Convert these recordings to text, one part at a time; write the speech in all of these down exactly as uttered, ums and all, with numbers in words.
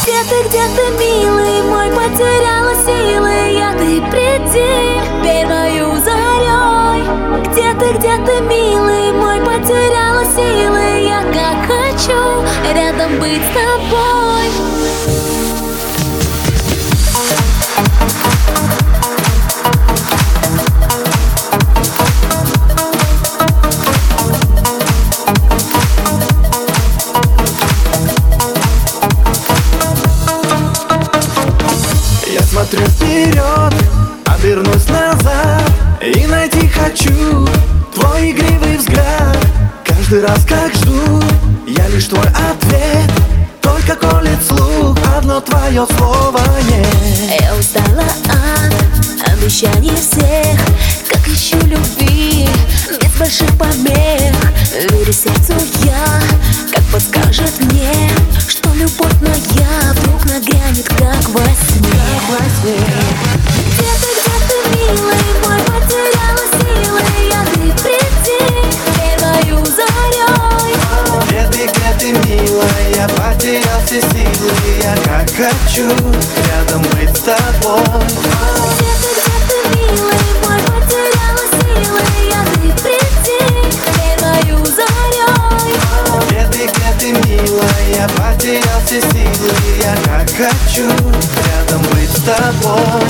Где ты, где ты, милый мой, потеряла силы я, ты приди первою зарей. Где ты, где ты, милый мой, потеряла силы я, как хочу рядом быть с тобой. Смотрю вперед, обернусь назад и найти хочу твой игривый взгляд. Каждый раз как жду, я лишь твой ответ. Только колет слух, одно твое слово нет. Я устала от обещаний всех, как ищу любви без больших помех. Верю сердцу я, как подскажет мне, что любовь моя вдруг нагрянет, как во сне. Где ты, где ты, милый мой, потеряла силы я, ты приди первою зарей. Где ты, где ты, милая, потерял все силы я, как хочу рядом быть с тобой. Где ты, где ты, милый мой, потеряла силы я, ты приди первою зарей. Где ты, где ты, милая, потерял все силы я, как хочу рядом быть с тобой.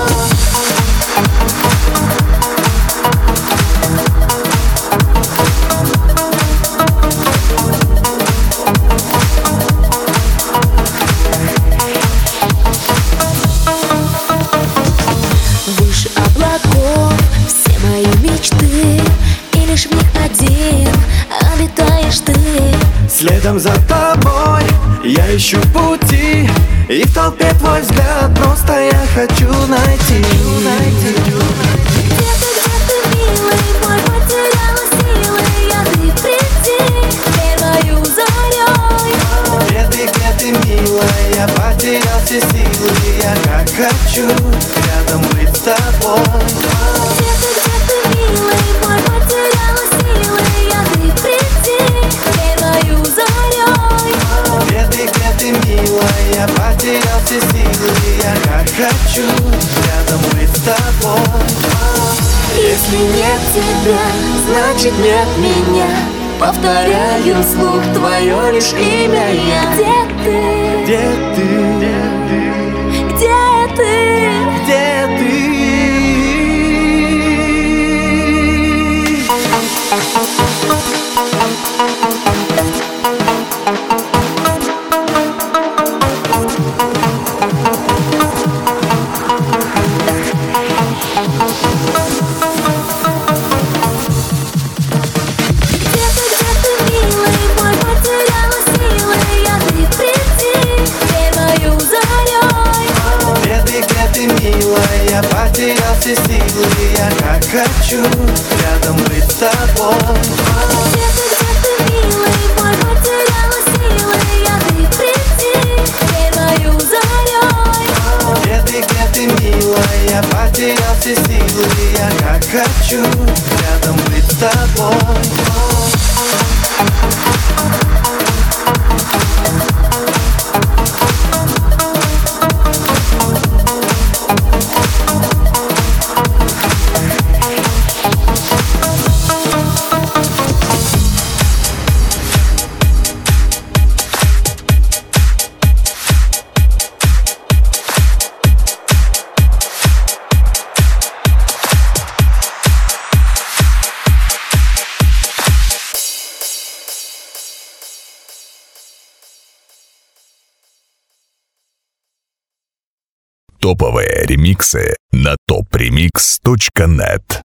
Выше облаков все мои мечты, и лишь в них один обитаешь ты. Следом за тобой я ищу пути, и в толпе твой взгляд просто я хочу найти. Где ты, где ты, милый мой, потеряла силы я, ты приди первою зарей. Где ты, где ты, милая, потерял все силы я, как хочу рядом быть с тобой. Где ты, где ты, милый мой, потеряла силы я, ты приди первою зарей. Где ты, где ты, милая, потерял все силы я, как хочу рядом быть с тобой. Если нет тебя, значит нет меня. Повторяю вслух твое лишь имя я. Где ты? Где ты? Где ты? Где ты? Я потерял все силы, я как хочу рядом быть с тобой. Где ты, где ты, милый мой, потеряла силы я, ты приди первою зарей. Где ты, где ты, милая, потерял все силы, я как хочу рядом быть с тобой. Топовые ремиксы на топ ремикс точка нет.